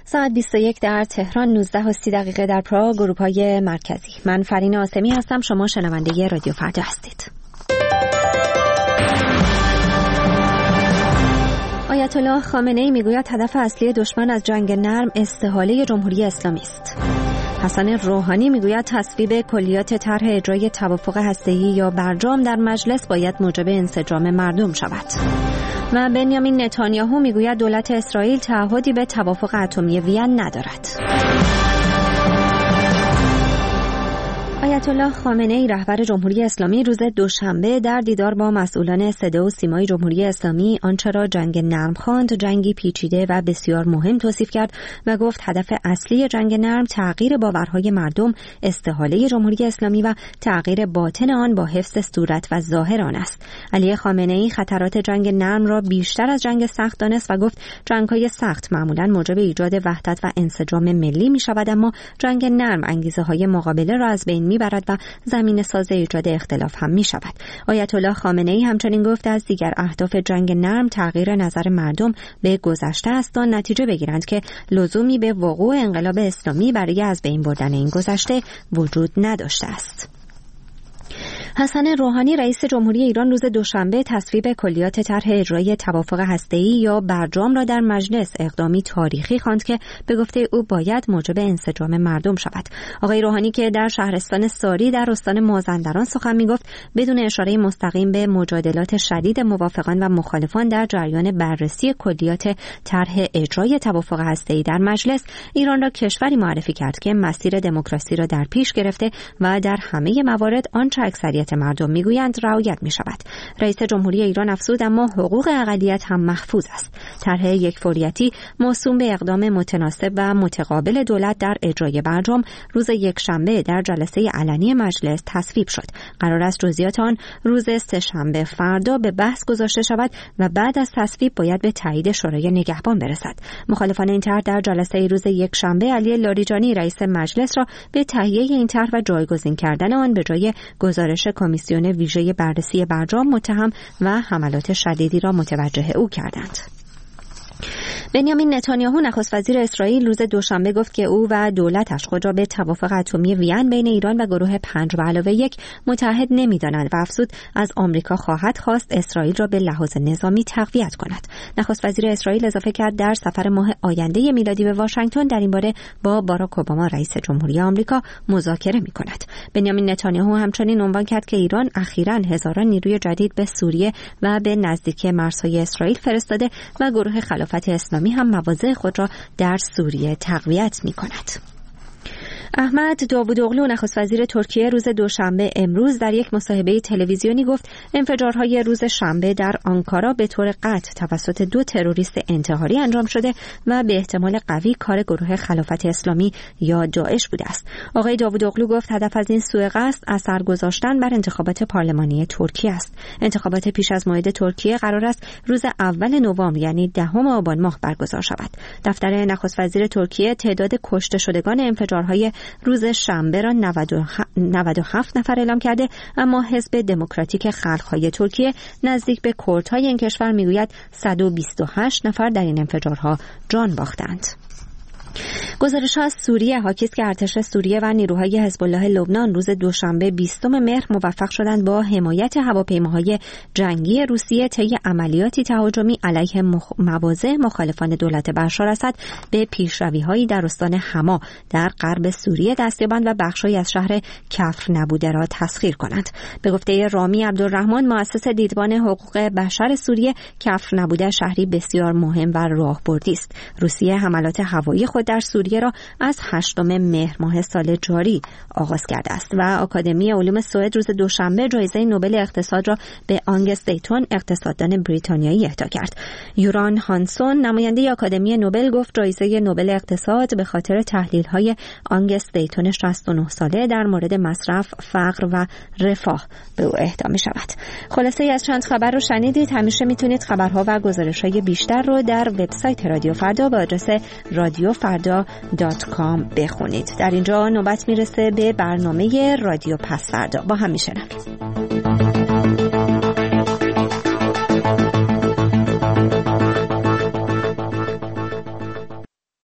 ساعت 21 در تهران، 19:30 در پراگ، اروپای مرکزی. من فرین آسمی هستم. شما شنونده رادیو فردا هستید. آیت الله خامنه‌ای میگوید هدف اصلی دشمن از جنگ نرم استحاله جمهوری اسلامی است. حسن روحانی میگوید تصویب کلیات طرح اجرای توافق هسته‌ای یا برجام در مجلس باید موجب انسجام مردم شود. و بنیامین نتانیاهو میگوید دولت اسرائیل تعهدی به توافق اتمی وین ندارد. آیت الله خامنه‌ای رهبر جمهوری اسلامی روز دوشنبه در دیدار با مسئولان صدا و سیمای جمهوری اسلامی آنچه را جنگ نرم خواند جنگی پیچیده و بسیار مهم توصیف کرد و گفت هدف اصلی جنگ نرم تغییر باورهای مردم، استحاله جمهوری اسلامی و تغییر باطن آن با حفظ صورت و ظاهر آن است. علی خامنه‌ای خطرات جنگ نرم را بیشتر از جنگ سخت دانست و گفت جنگ‌های سخت معمولاً موجب ایجاد وحدت و انسجام ملی می‌شود، اما جنگ نرم انگیزه‌های مقابله را از بین میبرد و زمین ساز ایجاد اختلاف هم می شود. آیت الله خامنه‌ای همچنین گفت از دیگر اهداف جنگ نرم تغییر نظر مردم به گذشته است تا نتیجه بگیرند که لزومی به وقوع انقلاب اسلامی برای از بین بردن این گذشته وجود نداشته است. حسن روحانی رئیس جمهوری ایران روز دوشنبه تصویب کلیات طرح اجرای توافق هسته‌ای یا برجام را در مجلس اقدامی تاریخی خواند که به گفته او باید موجب انسجام مردم شود. آقای روحانی که در شهرستان ساری در استان مازندران سخن می‌گفت بدون اشاره مستقیم به مجادلات شدید موافقان و مخالفان در جریان بررسی کلیات طرح اجرای توافق هسته‌ای در مجلس، ایران را کشوری معرفی کرد که مسیر دموکراسی را در پیش گرفته و در همه موارد آنچه اکثریت مردم میگویند رعایت می شود. رئیس جمهوری ایران افزود اما حقوق اقلیت هم محفوظ است. طرح یکفوریتی موسوم به اقدام متناسب و متقابل دولت در اجرای برجام روز یکشنبه در جلسه علنی مجلس تصویب شد. قرار است جزئیات آن روز سه‌شنبه فردا به بحث گذاشته شود و بعد از تصویب باید به تایید شورای نگهبان برسد. مخالفان این طرح در جلسه روز یکشنبه علی لاریجانی رئیس مجلس را به تهیه این طرح و جایگزین کردن آن به جای گزارش کمیسیون ویژه بررسی برجام متهم و حملات شدیدی را متوجه او کردند. بنیامین نتانیاهو نخست وزیر اسرائیل روز دوشنبه گفت که او و دولتش خود را به توافق اتمی وین بین ایران و گروه 5+1 متحد نمی‌دانند و افزود از آمریکا خواهد خواست اسرائیل را به لحاظ نظامی تقویت کند. نخست وزیر اسرائیل اضافه کرد در سفر ماه آینده میلادی به واشنگتن در این باره با باراک اوباما رئیس جمهوری آمریکا مذاکره می‌کند. بنیامین نتانیاهو همچنین عنوان کرد که ایران اخیراً هزاران نیروی جدید به سوریه و به نزدیکی مرزهای اسرائیل فرستاده و گروه خلافت اسلامی هم مواضع خود را در سوریه تقویت می‌کند. احمد داوودوغلو نخست وزیر ترکیه روز دوشنبه امروز در یک مصاحبه تلویزیونی گفت انفجارهای روز شنبه در آنکارا به طور قطع توسط 2 تروریست انتحاری انجام شده و به احتمال قوی کار گروه خلافت اسلامی یا داعش بوده است. آقای داوودوغلو گفت هدف از این سوءقصد اثر گذاشتن بر انتخابات پارلمانی ترکیه است. انتخابات پیش از موعد ترکیه قرار است روز اول نوامبر یعنی 10 آبان ماه برگزار شود. دفتر نخست وزیر ترکیه تعداد کشته شدگان انفجارهای روز شنبه را 97 نفر اعلام کرده، اما حزب دموکراتیک خلق‌های ترکیه نزدیک به کردهای این کشور میگوید 128 نفر در این انفجارها جان باختند. گزارش‌ها از سوریه حاکی است که ارتش سوریه و نیروهای حزب الله لبنان روز دوشنبه 20 مهر موفق شدند با حمایت هواپیماهای جنگی روسیه طی عملیاتی تهاجمی علیه مواضع مخالفان دولت بشار اسد به پیشروی‌هایی در استان حما در غرب سوریه دست یابند و بخشی از شهر کفر نبوده را تسخیر کنند. به گفته رامی عبدالرحمن مؤسس دیدبان حقوق بشر سوریه، کفر نبوده شهری بسیار مهم و راهبردی است. روسیه حملات هوایی خود در سوریه را از 8 مهر ماه سال جاری آغاز کرده است و آکادمی علوم سوئد روز دوشنبه جایزه نوبل اقتصاد را به آنگس دیتون اقتصاددان بریتانیایی اهدا کرد. یوران هانسون نماینده آکادمی نوبل گفت جایزه نوبل اقتصاد به خاطر تحلیل‌های آنگس دیتون 69 ساله در مورد مصرف، فقر و رفاه به او اهدا می‌شود. خلاصه‌ای از چند خبر رو شنیدید. همیشه میتونید خبرها و گزارش‌های بیشتر رو در وبسایت رادیو فردا با آدرس radiofarda.com بخونید. در اینجا نوبت میرسه به برنامه رادیو پس فردا. با هم میشنویم.